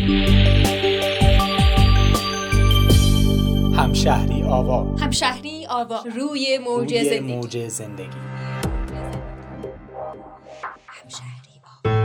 همشهری آوا. همشهری آوا. روی موج زندگی. همشهری آوا.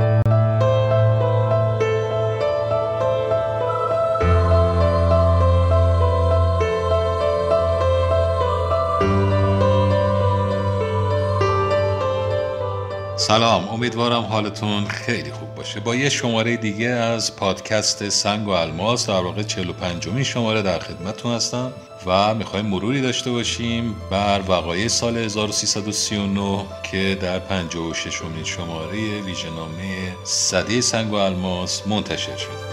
سلام، امیدوارم حالتون خیلی خوب باشه. با یه شماره دیگه از پادکست سنگ و الماس، در واقع 45مین شماره در خدمتتون هستم و میخوایم مروری داشته باشیم بر وقایع سال 1339 که در 56مین شماره ویژه‌نامه سده سنگ و الماس منتشر شد.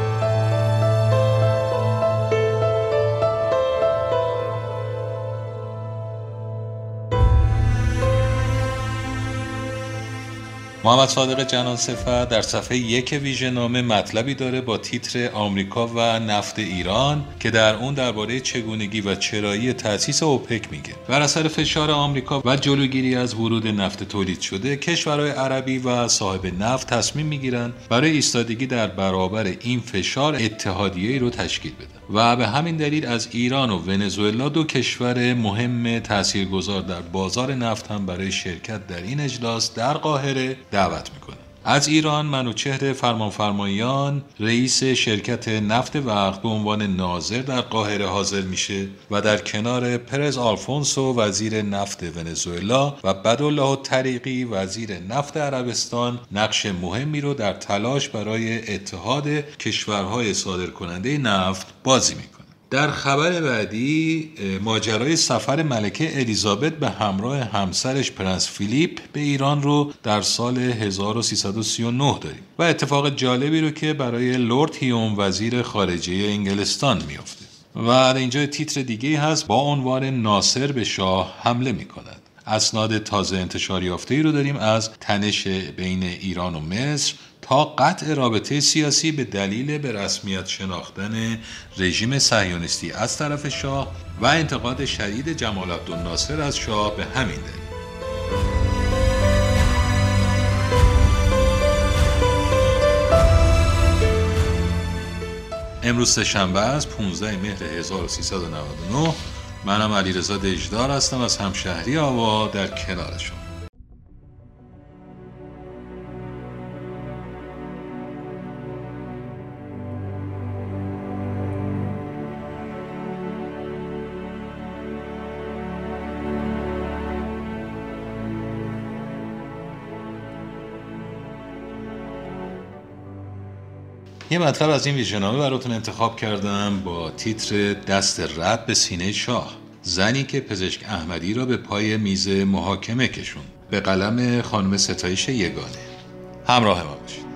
محمد صادق جنان صفت در صفحه 1 ویژه‌نامه مطلبی داره با تیتر آمریکا و نفت ایران که در اون درباره چگونگی و چرایی تأسیس اوپک میگه. بر اثر فشار آمریکا و جلوگیری از ورود نفت تولید شده، کشورهای عربی و صاحب نفت تصمیم میگیرن برای ایستادگی در برابر این فشار اتحادیه‌ای رو تشکیل بدن و به همین دلیل از ایران و ونزوئلا، دو کشور مهم تاثیرگذار در بازار نفت، هم برای شرکت در این اجلاس در قاهره دعوت میکنه. از ایران منوچهر فرمانفرمایان رئیس شرکت نفت وقت به عنوان ناظر در قاهره حاضر میشه و در کنار پرز آلفونسو وزیر نفت ونزوئلا و بدرالله طریقی وزیر نفت عربستان نقش مهمی رو در تلاش برای اتحاد کشورهای صادرکننده نفت بازی میکنه. در خبر بعدی ماجرای سفر ملکه الیزابت به همراه همسرش پرنس فیلیپ به ایران رو در سال 1339 داریم و اتفاق جالبی رو که برای لورد هیوم وزیر خارجه انگلستان میفته. و اینجا تیتر دیگه هست با عنوان ناصر به شاه حمله میکند. اسناد تازه انتشار یافته‌ای رو داریم از تنش بین ایران و مصر تا قطع رابطه سیاسی به دلیل به رسمیت شناختن رژیم صهیونیستی از طرف شاه و انتقاد شدید جمال عبدالناصر از شاه به همین دلیل. امروز سه‌شنبه است 15 مهر 1399. منم علیرضا دژدار هستم از همشهری آوا در کنار شما. یه مطلب از این ویژه‌نامه براتون انتخاب کردم با تیتر دست رد به سینه شاه، زنی که پزشک احمدی را به پای میز محاکمه کشوند، به قلم خانم ستایش یگانه. همراه ما باشید.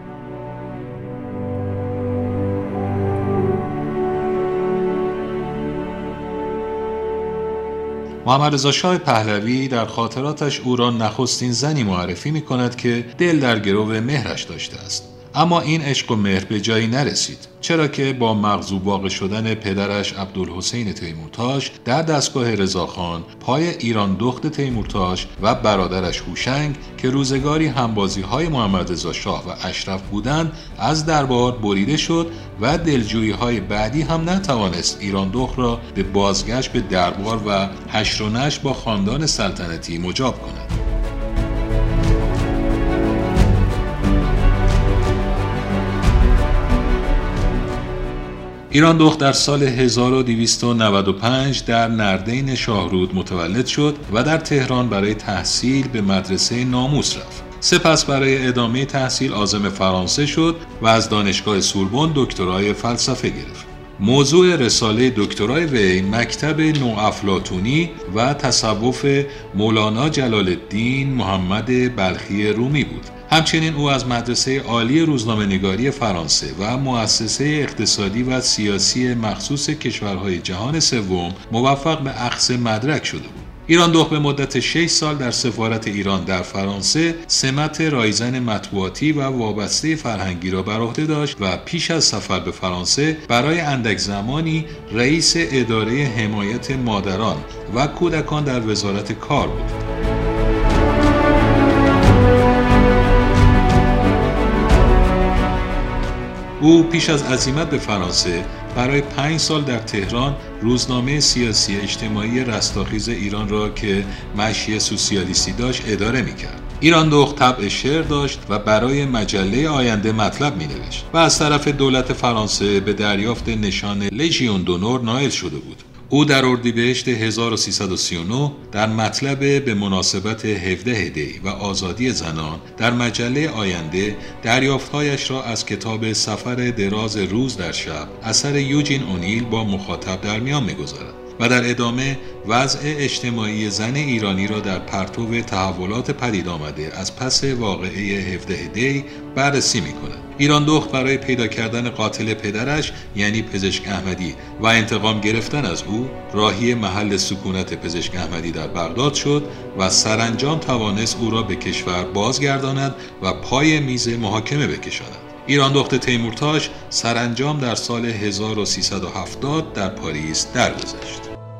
محمد رضا شاه پهلوی در خاطراتش او را نخستین زنی معرفی می کند که دل در گرو مهرش داشته است. اما این عشق و مهر به جایی نرسید، چرا که با مغصوب واقع شدن پدرش عبدالحسین تیمورتاش در دستگاه رضاخان، پای ایران دخت تیمورتاش و برادرش هوشنگ که روزگاری همبازی‌های محمد رضا شاه و اشرف بودند از دربار بریده شد و دلجویی‌های بعدی هم نتوانست ایران دخت را به بازگشت به دربار و حشر و نشر با خاندان سلطنتی مجاب کند. ایران دخت در سال 1295 در نردین شاهرود متولد شد و در تهران برای تحصیل به مدرسه ناموس رفت. سپس برای ادامه تحصیل عازم فرانسه شد و از دانشگاه سوربن دکترای فلسفه گرفت. موضوع رساله دکترای وی مکتب نوافلاطونی و تصوف مولانا جلال الدین محمد بلخی رومی بود. همچنین او از مدرسه عالی روزنامه‌نگاری فرانسه و مؤسسه اقتصادی و سیاسی مخصوص کشورهای جهان سوم موفق به اخذ مدرک شده بود. ایران دخت به مدت 6 سال در سفارت ایران در فرانسه سمت رایزن مطبوعاتی و وابسته فرهنگی را بر عهده داشت و پیش از سفر به فرانسه برای اندک زمانی رئیس اداره حمایت مادران و کودکان در وزارت کار بود. او پیش از عزیمت به فرانسه برای 5 سال در تهران روزنامه سیاسی اجتماعی رستاخیز ایران را که مشی سوسیالیستی داشت اداره می‌کرد. ایران دخت طبع شعر داشت و برای مجله آینده مطلب می‌نوشت و از طرف دولت فرانسه به دریافت نشان لژیون دونور نائل شده بود. او در اردیبهشت 1339 در مطلب به مناسبت 17 دی و آزادی زنان در مجله آینده دریافت‌هایش را از کتاب سفر دراز روز در شب اثر یوجین اونیل با مخاطب در میان می‌گذارد و در ادامه وضع اجتماعی زن ایرانی را در پرتو تحولات پدید آمده از پس واقعه 17 دی بررسی می‌کند. ایران دخت برای پیدا کردن قاتل پدرش یعنی پزشک احمدی و انتقام گرفتن از او راهی محل سکونت پزشک احمدی در بغداد شد و سرانجام توانست او را به کشور بازگرداند و پای میز محاکمه بکشاند. ایران دخت تیمورتاش سرانجام در سال 1370 در پاریس درگذشت.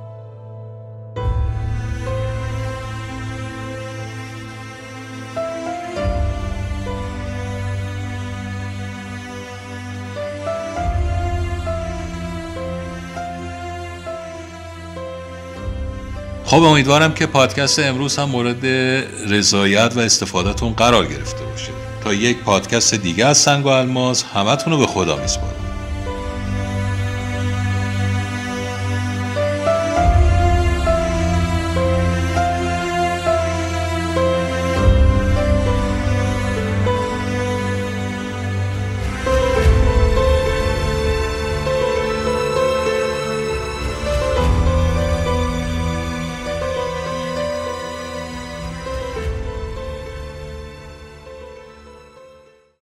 خب امیدوارم که پادکست امروز هم مورد رضایت و استفادهتون قرار گرفته باشه. تا یک پادکست دیگه از سنگ و الماس همتون رو به خدا میسپارم.